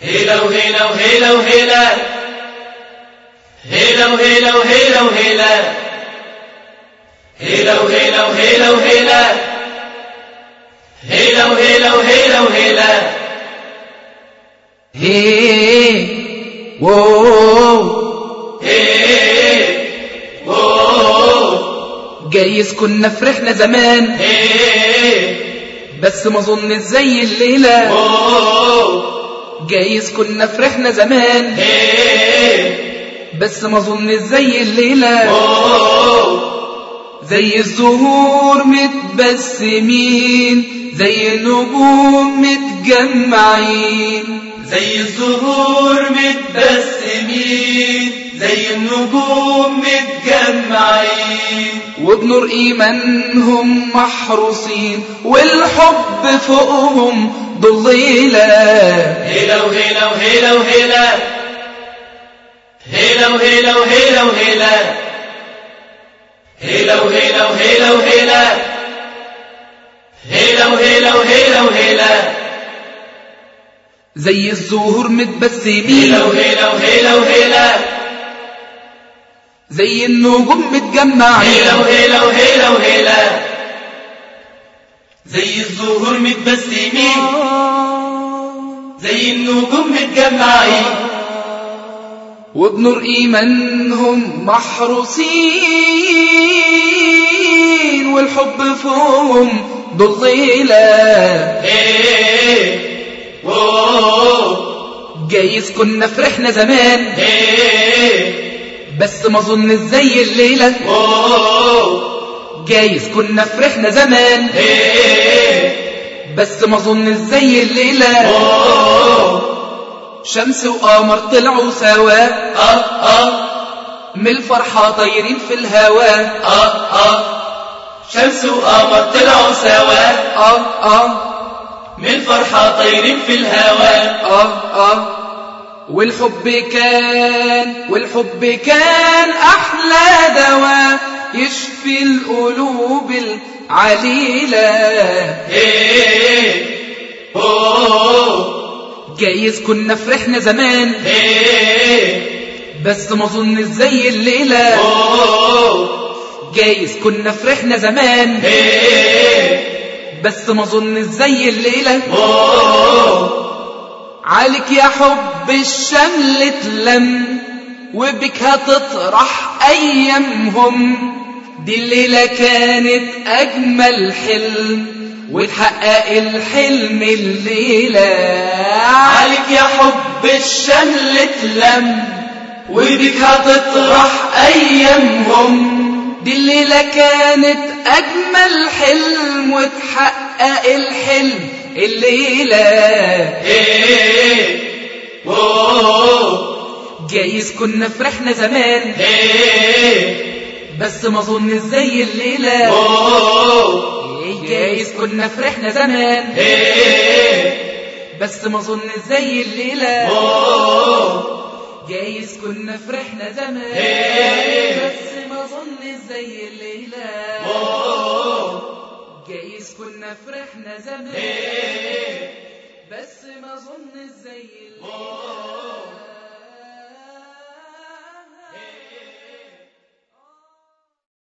هيلا وهيلا وهيلا وهيلا هيلا وهيلا وهيلا وهيلا هيلا وهيلا وهيلا وهيلا هيلا وهيلا وهيلا وهيلا هي وو هي وو جايز كنا فرحنا زمان هي بس ما ظن زي الليلة وو جايز كنا فرحنا زمان هي بس ما ظن زي الليلة وو زي الزهور متبسمين زي النجوم متجمعين زي الزهور متبسمين زي النجوم متجمعين وبنور إيمانهم محروسين والحب فوقهم ضليلة هيلا وهيلا وهيلا وهيلا هيلا وهيلا وهيلا وهيلا هيلا وهيلا وهيلا وهيلا هيلا وهيلا وهيلا وهيلا زي الزهور متبسمين هيلا وهيلا وهيلا وهيلا زي النجوم متجمعين هيلا وهيلا وهيلا وهيلا زي الزهور متبسمين زي النجوم متجمعين وبنور إيمانهم محروسين والحب فوقهم ضليلة هي وو جايز كنا فرحنا زمان هي بس ما ظن زي الليلة وو جايز كنا فرحنا زمان هي بس ما ظن زي الليلة وو شمس وقمر طلعوا سوا آه من الفرحة طايرين في الهوا شمس وقمر طلعوا سوا من الفرحة طايرين في الهوا والحب كان أحلى دواء يشفي القلوب العليلة هي جايز كنا فرحنا زمان هي بس ما ظن زي الليلة جايز كنا فرحنا زمان هي بس ما ظن زي الليلة عليك يا حب الشمل اتلم وبك هتطرح أيامهم دي الليلة كانت أجمل حلم وتحقق الحلم الليلة عليك يا حب الشمل اتلم وبك هتطرح أيامهم دي الليلة كانت أجمل حلم وتحقق الحلم الليلة هي وو جايز كنا فرحنا زمان هي بس ما ظن زي الليلة وو جايز كنا فرحنا زمان هي بس ما ظن زي الليلة وو جايز كنا فرحنا زمان بس ما ظن زي الليلة جايز كنا فرحنا زمان بس ما ظن زي الليلة